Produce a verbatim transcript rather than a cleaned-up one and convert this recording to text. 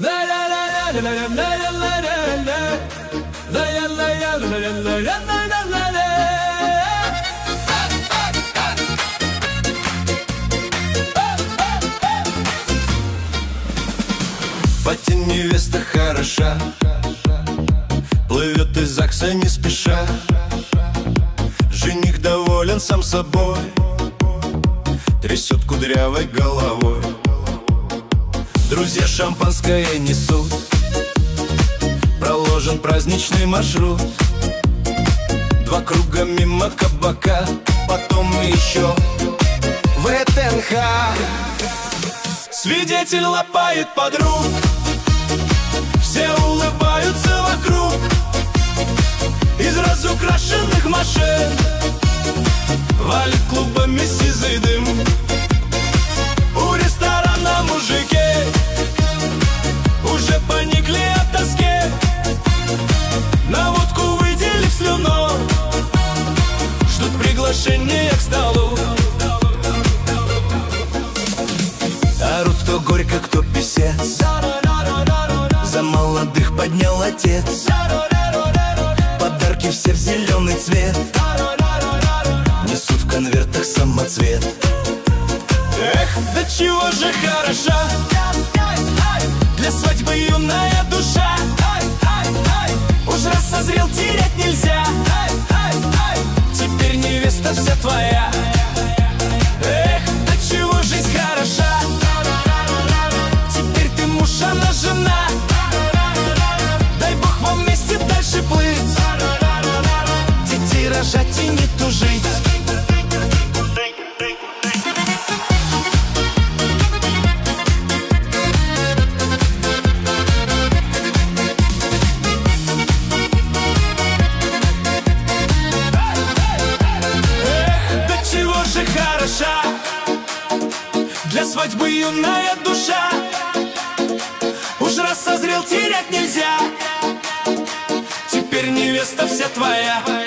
Фати невеста хороша, плывет из ЗАГСа не спеша. Жених доволен сам собой, трясет кудрявой головой. Друзья шампанское несут, проложен праздничный маршрут. Два круга мимо кабака, потом еще в ВТНХ. Свидетель лапает подруг, все улыбаются вокруг. Из разукрашенных машин валит клубами сизый дым. У ресторана мужики уже поникли от тоски, на водку выделив слюну, ждут приглашения к столу. Орут кто горько, кто писец, за молодых поднял отец. Подарки все в зеленый цвет, несут в конвертах самоцвет. Эх, да чего же хороша для свадьбы юная душа. Уж раз созрел, терять нельзя, теперь невеста вся твоя. Эх, да чего жизнь хороша, теперь ты муж, она жена. Дай Бог вам вместе дальше плыть, детей рожать и не тужить. Хороша для свадьбы юная душа. Уж раз созрел, терять нельзя, теперь невеста вся твоя.